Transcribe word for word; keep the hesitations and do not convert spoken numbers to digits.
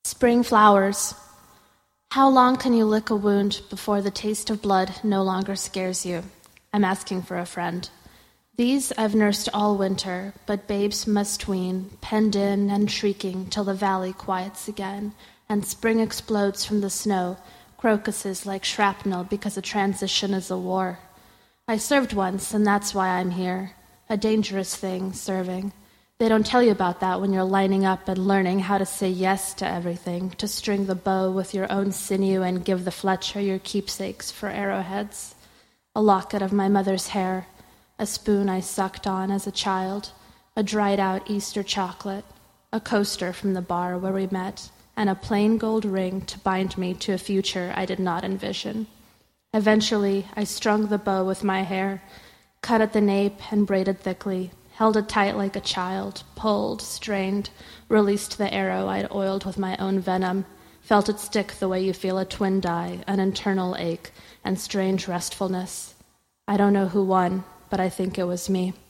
Spring flowers. How long can you lick a wound before the taste of blood no longer scares you? I'm asking for a friend. These I've nursed all winter, but babes must wean, penned in and shrieking till the valley quiets again, and spring explodes from the snow, crocuses like shrapnel because a transition is a war. I served once, and that's why I'm here. A dangerous thing, serving. They don't tell you about that when you're lining up and learning how to say yes to everything, to string the bow with your own sinew and give the Fletcher your keepsakes for arrowheads. A locket of my mother's hair, a spoon I sucked on as a child, a dried-out Easter chocolate, a coaster from the bar where we met, and a plain gold ring to bind me to a future I did not envision. Eventually, I strung the bow with my hair, cut at the nape and braided thickly, held it tight like a child, pulled, strained, released the arrow I'd oiled with my own venom, felt it stick the way you feel a twin die, an internal ache, and strange restfulness. I don't know who won, but I think it was me.